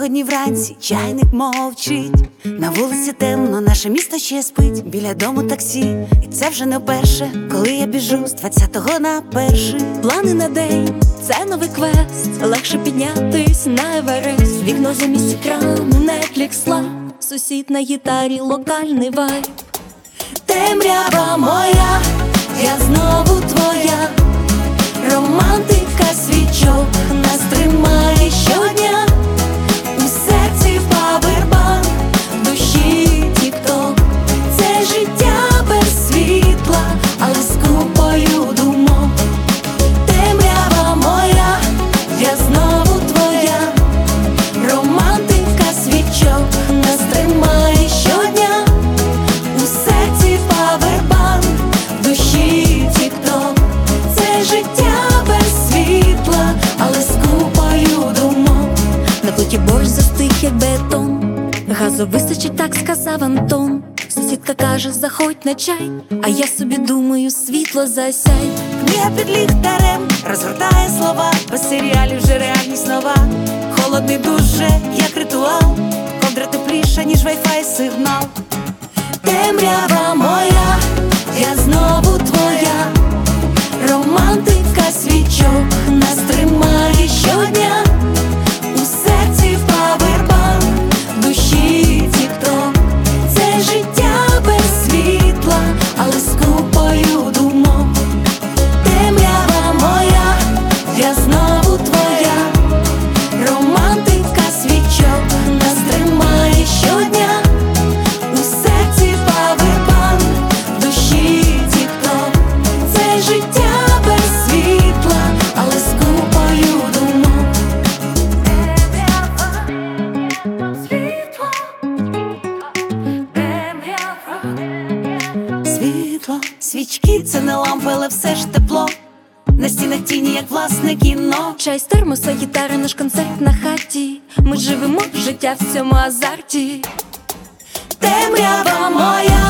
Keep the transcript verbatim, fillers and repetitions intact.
сьогодні вранці чайник мовчить. На вулиці темно, наше місто ще спить. Біля дому таксі, і це вже не вперше, коли я біжу з двадцятого на перший. Плани на день, це новий квест. Легше піднятись на Еверест. Вікно замість екрану, Netflix лайв. Сусід на гітарі, локальний вайб. Темрява моя, я знову твоя. Романтика свічок нас тримає щодня. У серці павербанк, в душі тік-ток. Це життя без світла, але з купою думок. Темрява моя, я знову твоя. Романтика свічок нас тримає щодня. У серці павербанк, в душі тік-ток. Це життя без світла, але з купою думок. На плиті борщ застиг, як бетон. Газу вистачить, так сказав Антон. Сусідка каже, заходь на чай, а я собі думаю, світло засяй. Книга під ліхтарем розгортає слова. Без серіалів вже реальність нова. Холодний душ же, як ритуал. Ковдра тепліша, ніж вайфай сигнал. Темрява моя, я знову твоя. Романтика свічок нас тримає щодня. У серці павербанк, в душі тік-ток. Це життя без світла, але з купою думок. Темрява моя, я знову твоя. Романтика свічок нас тримає щодня. У серці павербанк, в душі тік-ток. Це життя без світла, але з купою думок. Світло, свічки — це не лампи, але все ж тепло. На стінах тіні, як власне кіно. Чай з термоса, гітара, наш концерт на хаті. Ми живемо життя в цьому азарті. Темрява моя,